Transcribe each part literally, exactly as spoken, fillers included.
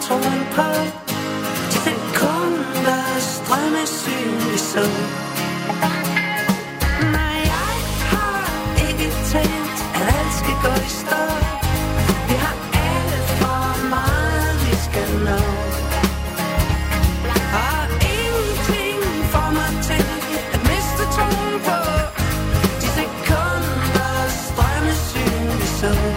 troen på de sekunder strømmesyn i sol. Nej, jeg har ikke tænkt, at alt skal gå i stå. Vi har alt for meget, vi skal nå. Og ingenting får mig til at miste troen på de sekunder strømmesyn i sol.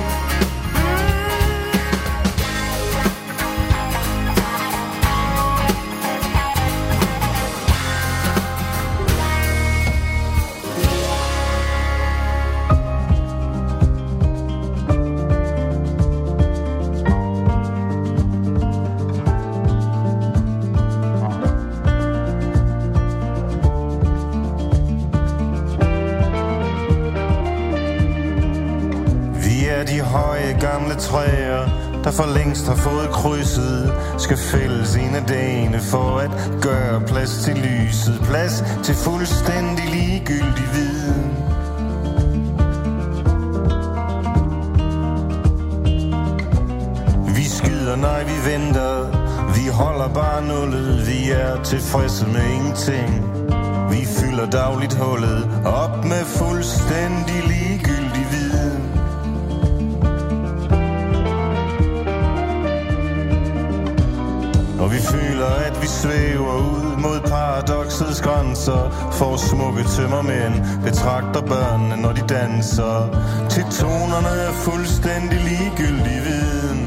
Gamle træer, der for længst har fået krydset, skal fælles en af dagene for at gøre plads til lyset, plads til fuldstændig ligegyldig viden. Vi skyder, nej vi venter, vi holder bare nullet, vi er tilfredse med ingenting. Vi fylder dagligt hullet op med fuldstændig ligegyldig viden. Og vi føler, at vi svæver ud mod paradoksets grænser, for smukke tømmermænd betragter børnene, når de danser, til tonerne er fuldstændig ligegyldig viden.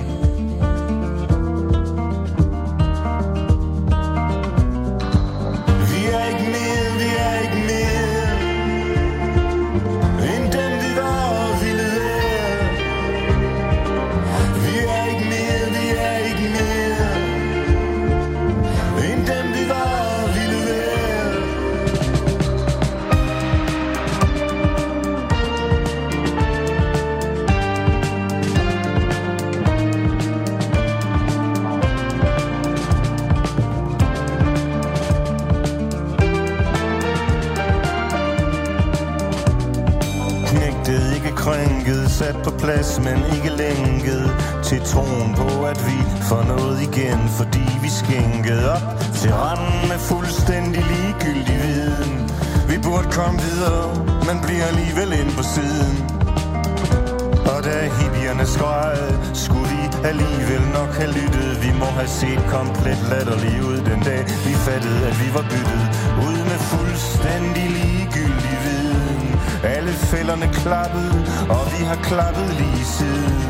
Vi er ikke mere, vi er ikke mere end dem, vi var og ville være. Vi er ikke mere, vi er ikke mere end dem, vi var og ville være. Knægtet, ikke krænket, sat på plads, men ikke lænket til troen på, at vi får noget igen, fordi vi skænkede op til randen med fuldstændig ligegyldig viden. Vi burde komme videre, men bliver alligevel ind på siden. Og da hippierne skreg, skulle vi alligevel nok have lyttet. Vi må have set komplet latterlig ud den dag, vi fattede, at vi var byttet ud med fuldstændig ligegyldig viden. Alle fælderne klappede, og vi har klappet lige siden.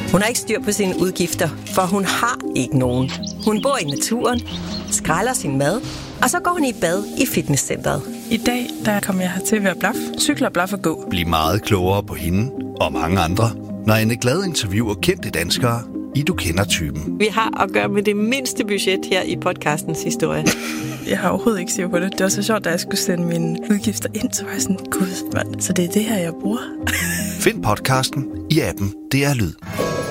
Hun har ikke styr på sine udgifter, for hun har ikke nogen. Hun bor i naturen, skræller sin mad, og så går hun i bad i fitnesscenteret. I dag der kommer jeg hertil ved at blaf, cykler, blaf og gå. Bliv meget klogere på hende og mange andre, når Anne Glad interviewer kendte danskere i Du Kender Typen. Vi har at gøre med det mindste budget her i podcastens historie. Jeg har overhovedet ikke styr på det. Det var så sjovt, da jeg skulle sende mine udgifter ind, så var jeg sådan, gud, mand, så det er det her, jeg bruger. Find podcasten i appen D R Lyd.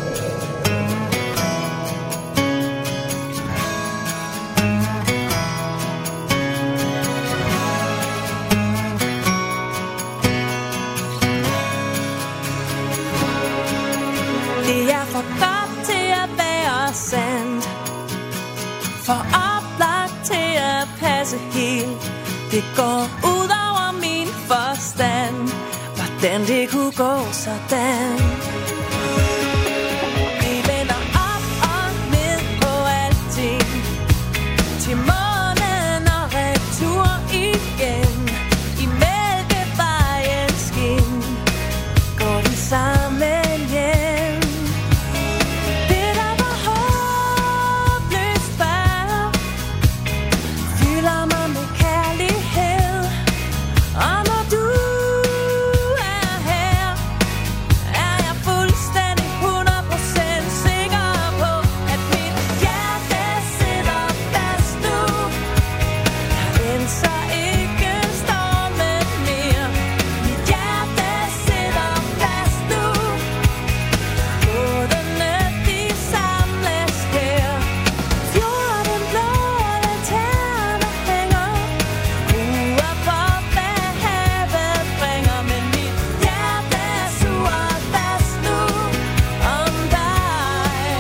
Det er for godt til at være sandt, for oplagt til at passe helt. Det går ud over min forstand, hvordan det kunne gå sådan. Vi vender op og ned på alting, til månen og retur igen. I Mælkevejens skin går vi sammen hjem. Det der var håbløst før, fylder mig med kærlighed. Og når du er her, er jeg fuldstændig hundrede procent sikker på, at mit hjerte sidder fast nu. Jeg renser ikke stormen mere. Mit hjerte sidder fast nu. Bådene de samles her. Fjorden blå lanterner hænger. Ruer på hvad havet bringer. Men mit hjerte suger fast nu om dig.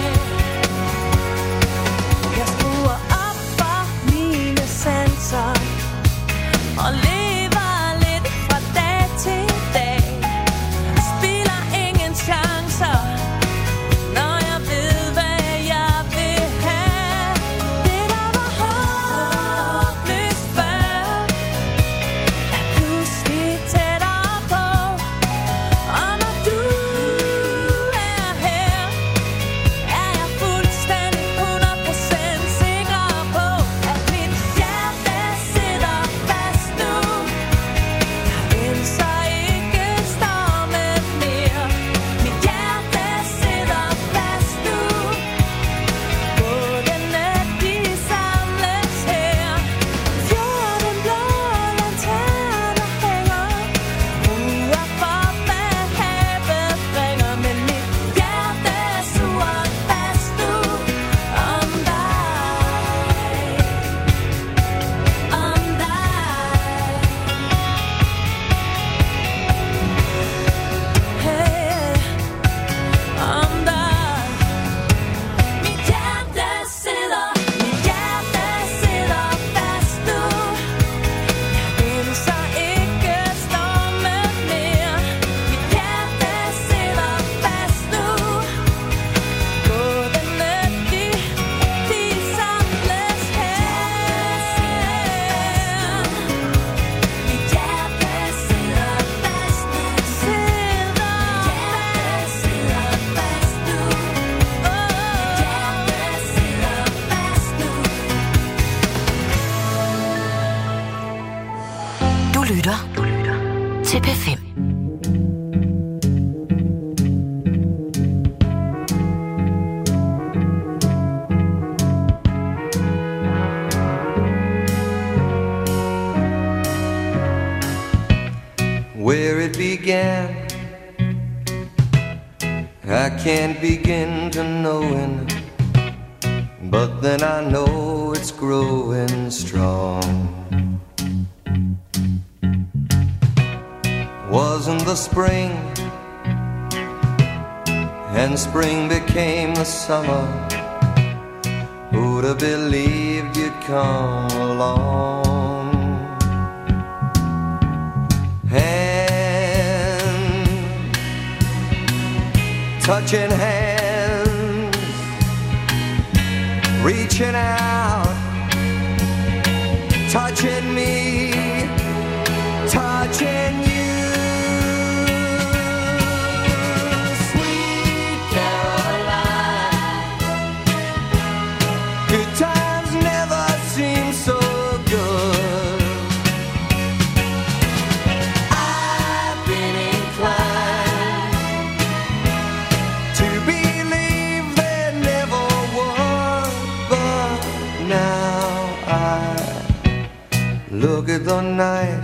Jeg skruer op for mine sanser og lever lidt fra dag til dag. Spilder ingen chancer, når jeg ved, hvad jeg vil have. Det der var håbløst før, er pludselig tættere på. Og når du er her, er jeg fuldstændig hundrede procent sikker på, at mit hjerte sidder fast nu. Jeg renser ikke stormen mere. Mit hjerte sidder fast nu. Bådene de samles her. Fjorden blå lanterner hænger. Ruer for hvad havet bringer. Men mit hjerte suger fast nu om dig. Om dig. Hey, om dig. Mit hjerte sidder, mit hjerte sidder fast nu. Jeg renser ikke stormen mere. Mit hjerte sidder fast nu. Bådene de, de samles her. Mit hjerte sidder fast nu. Sidder fast. Sidder fast nu. Mit hjerte sidder fast nu. Du lytter til P fem. Where it began, I can't begin to knowing, but then I know it's growing strong. Wasn't the spring, and spring became the summer. Who'd have believed you'd come along? Hand, touching hands, reaching out, touching me, touching you. Sweet Caroline. look at the night,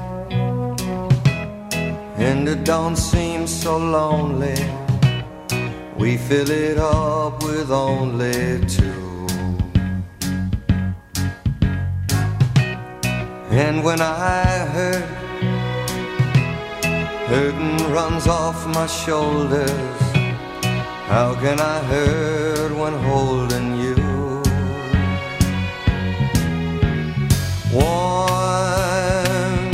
and it don't seem so lonely. We fill it up with only two. And when I hurt, hurting runs off my shoulders. How can I hurt when holding you? Warm,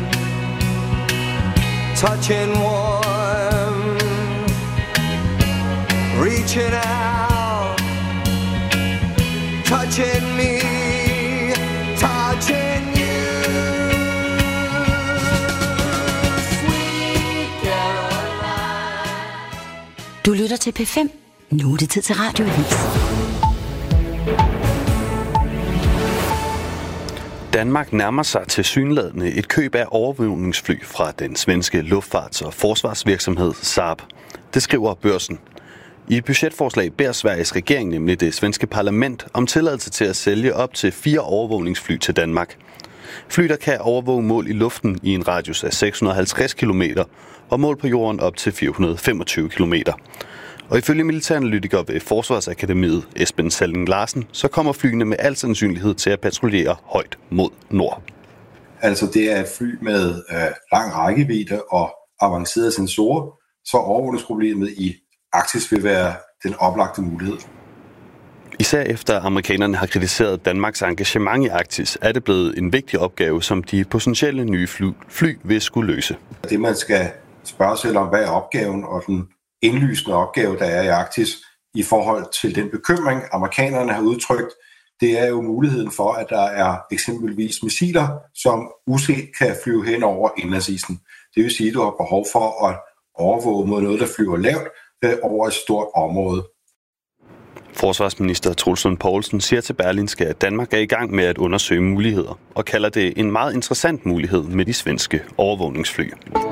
touching warm, reaching out, touching me, touching you. Sweet Caroline. Du lytter til P fem. Nu er det tid til Radioavis. Danmark nærmer sig tilsyneladende et køb af overvågningsfly fra den svenske luftfarts- og forsvarsvirksomhed Saab. Det skriver Børsen. I et budgetforslag beder Sveriges regering nemlig det svenske parlament om tilladelse til at sælge op til fire overvågningsfly til Danmark. Fly, der kan overvåge mål i luften i en radius af seks hundrede og halvtreds kilometer og mål på jorden op til fire hundrede og femogtyve kilometer. Og ifølge militæranalytiker ved Forsvarsakademiet Esben Salling Larsen, så kommer flyene med al sandsynlighed til at patruljere højt mod nord. Altså det er et fly med øh, lang rækkevidde og avancerede sensorer, så overvågningsproblemet i Arktis vil være den oplagte mulighed. Især efter amerikanerne har kritiseret Danmarks engagement i Arktis, er det blevet en vigtig opgave, som de potentielle nye fly, fly vil skulle løse. Det man skal spørge sig om, hvad er opgaven og den indlysende opgave, der er i Arktis i forhold til den bekymring, amerikanerne har udtrykt, det er jo muligheden for, at der er eksempelvis missiler, som uset kan flyve hen over indlandsisen. Det vil sige, at du har behov for at overvåge mod noget, der flyver lavt over et stort område. Forsvarsminister Troels Lund Poulsen siger til Berlingske, at Danmark er i gang med at undersøge muligheder, og kalder det en meget interessant mulighed med de svenske overvågningsfly.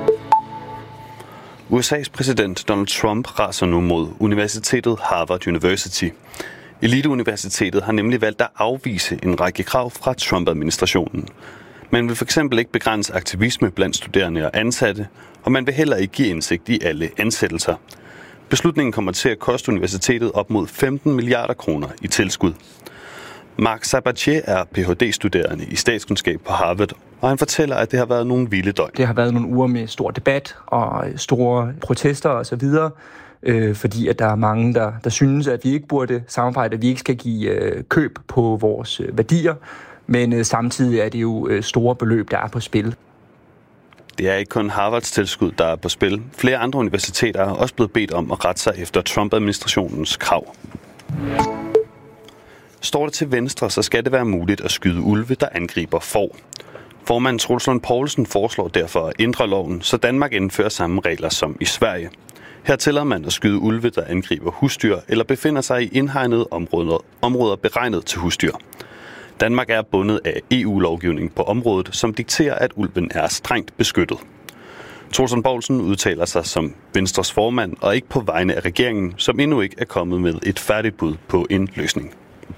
U S A's præsident Donald Trump raser nu mod universitetet Harvard University. Eliteuniversitetet har nemlig valgt at afvise en række krav fra Trump-administrationen. Man vil fx ikke begrænse aktivisme blandt studerende og ansatte, og man vil heller ikke give indsigt i alle ansættelser. Beslutningen kommer til at koste universitetet op mod femten milliarder kroner i tilskud. Mark Sabatier er P H D-studerende i statskundskab på Harvard, og han fortæller, at det har været nogle vilde døgn. Det har været nogle uger med stor debat og store protester osv., øh, fordi at der er mange, der, der synes, at vi ikke burde samarbejde, at vi ikke skal give øh, køb på vores øh, værdier, men øh, samtidig er det jo øh, store beløb, der er på spil. Det er ikke kun Harvards tilskud, der er på spil. Flere andre universiteter er også blevet bedt om at rette sig efter Trump-administrationens krav. Står det til venstre, så skal det være muligt at skyde ulve, der angriber får. Formanden Troels Lund Poulsen foreslår derfor at ændre loven, så Danmark indfører samme regler som i Sverige. Her tillader man at skyde ulve, der angriber husdyr eller befinder sig i indhegnede områder, områder beregnet til husdyr. Danmark er bundet af E U-lovgivning på området, som dikterer, at ulven er strengt beskyttet. Troels Lund Poulsen udtaler sig som Venstres formand og ikke på vegne af regeringen, som endnu ikke er kommet med et færdigt bud på en løsning.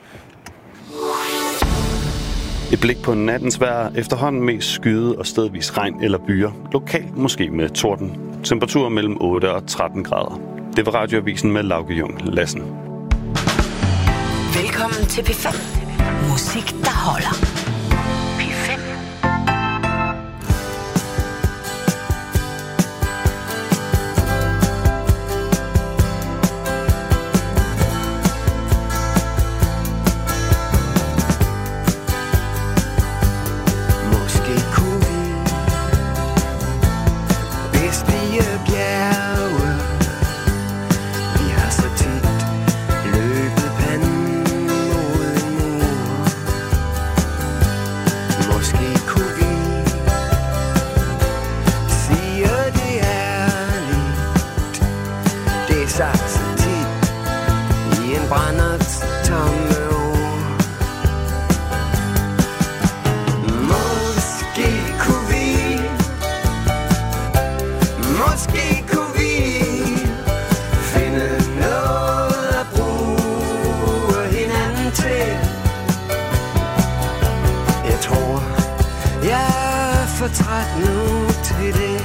Et blik på nattens vejr, efterhånden mest skyde og stedvis regn eller byer, lokalt måske med torden. Temperaturer mellem otte og tretten grader. Det var Radioavisen med Lauke Jung Lassen. Velkommen til P fem. Musik, der holder. P fem. Måske kunne vi bestige bjerge. Vi har så tit løbet panden mod en mur. Måske kunne vi sige det ærligt. Det er sagt så tit i en brandert tomme år. Måske kunne vi, måske kunne vi finde noget at bruge hinanden til. Jeg tror, for træt nu til det.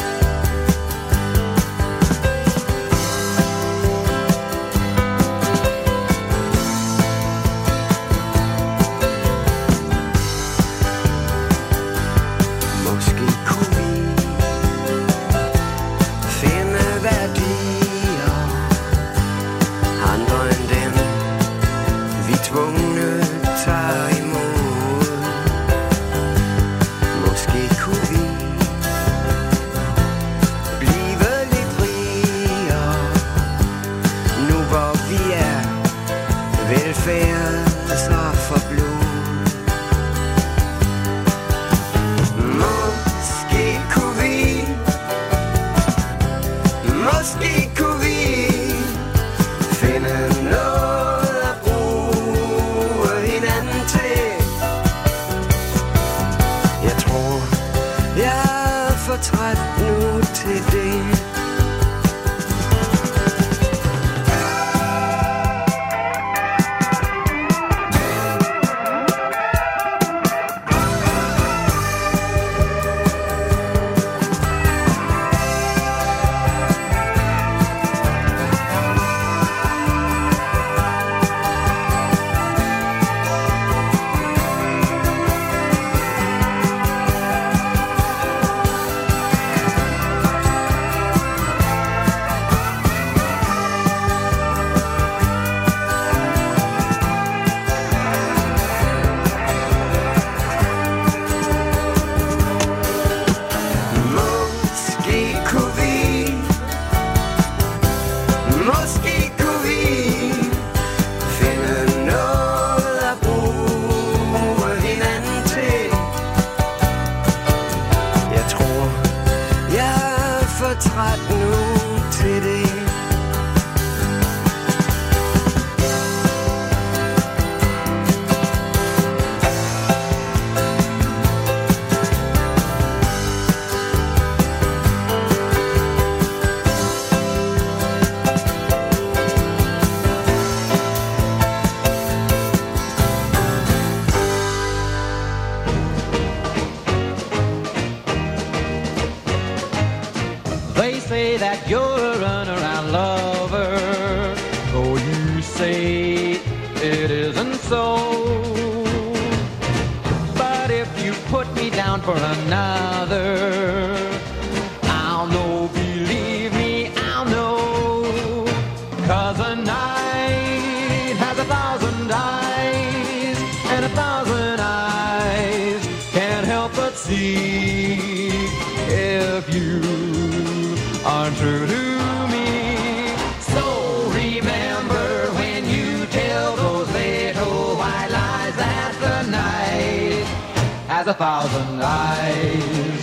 A thousand eyes.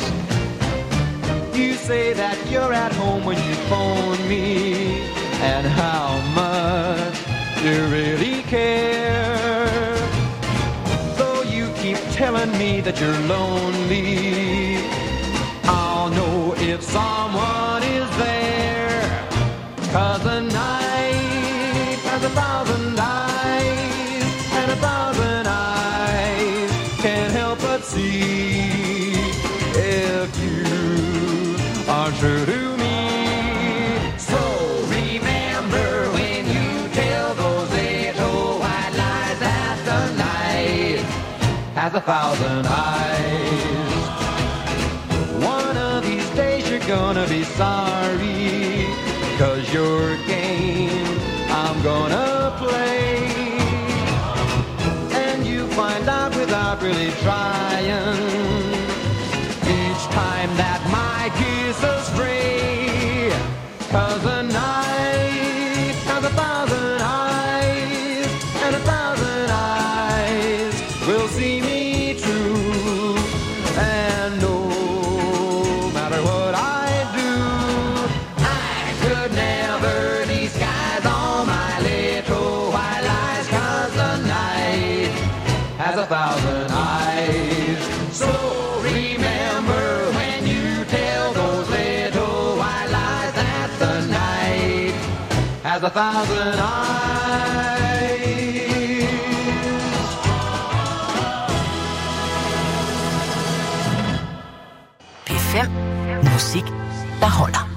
You say that you're at home when you phone me, and how much you really care. Though you keep telling me that you're lonely, I'll know if someone is there. 'Cause the night has a thousand eyes, and a thousand eyes can't help but see if you are true to me. So remember when you tell those little white lies that the night has a thousand eyes. One of these days you're gonna be sorry, 'cause your game I'm gonna play, and you find out without really trying each time that my kiss is free. 'Cause the night has a thousand eyes, and a thousand eyes will see me true. And no matter what I do, I could never disguise all my little white lies. 'Cause the night has a thousand eyes. So remember when you tell those little white lies that the night has a thousand eyes. fem. Musik, der holder.